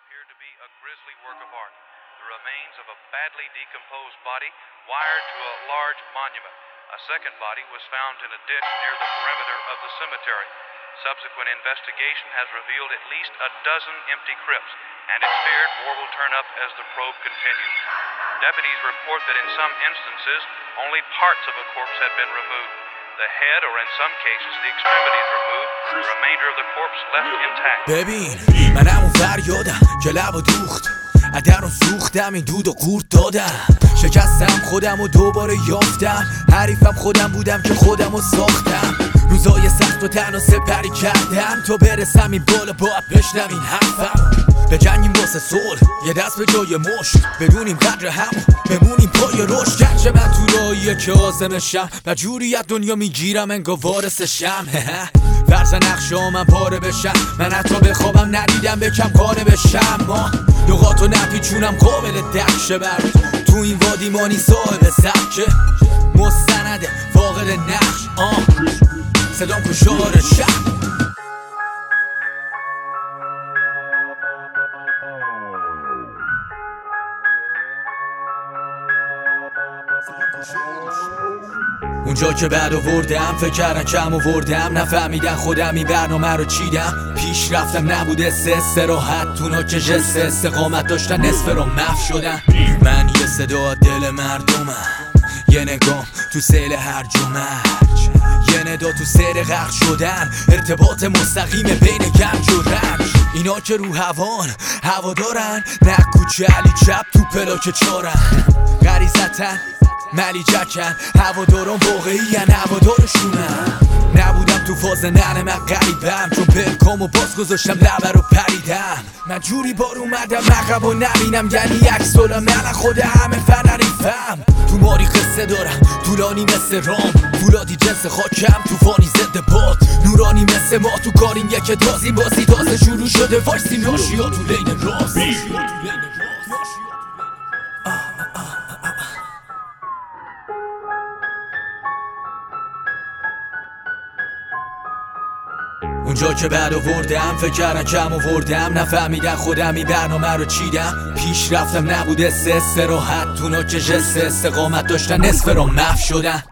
appeared to be a grisly work of art. The remains of a badly decomposed body wired to a large monument. A second body was found in a ditch near the perimeter of the cemetery. Subsequent investigation has revealed at least a dozen empty crypts, and it's feared more will turn up as the probe continues. Deputies report that in some instances, only parts of a corpse had been removed. The head, or in some cases the extremities removed, the remainder of the corpse left intact. ببین منم اون فریادم که لبو دوخت ادرم سوختم این دود و قورت دادم شکستم خودم و دوباره یافتم حریفم خودم بودم که خودم رو ساختم روزای سخت و تنها سپری کردم تا برسم این بالا باید بشنوین حرفم به جنگیم واسه صلح یه دست به جای مشت بدونیم قدر هم بمونیم پای رشد گرچه من تو راهیه که آزمشم و جوری از دنیا میگیرم انگار وارثشم فرض نقشه من پاره بشم من حتی بخوابم ندیدم بکم قانه بشم ما لغاتو نپیچونم قابل درک برد تو این وادی مانی صاحب سبکه مستنده فاقد نقش صدام کشار شب اونجا که بعد آوردم فکر کردن کم آوردم نفهمیدن خودم این برنامه رو چیدم پیش رفتم نبود استراحت تونا که جست استقامت داشتن نصف رو مف شدن من یه صدا دل مردمم یه نگاه تو سیل هرج و مرج یه ندا تو سیر غرق شدن ارتباط مستقیم بین گنج و رنج اینا که رو هوا دارن نکو علی چپ تو پلاک چارن غریزتن ملی جکن هواداران واقعی‌ان هوادارشونن نبودم تو فاز ننه من غریبم چون پلکامو باز گذاشتم لبه رو پریدم من جوری بار اومدم عقب و نبینم یعنی عکس دارم من خود همه فنریفم تو ماری قصه دارم طولانی مثل رام فولادی جنس خاکم توفانی ضد باد نورانی مثل ما تو کاریم یک تازی بازی تازه شروع شده وایسیم راشیا تو لین راست اونجا که بعد آوردم فکر کردن کم آوردم نفهمیدن خودم این برنامه رو چیدم پیش رفتم نبود استراحت تونا که جست استقامت داشتن نصف رو مف شدن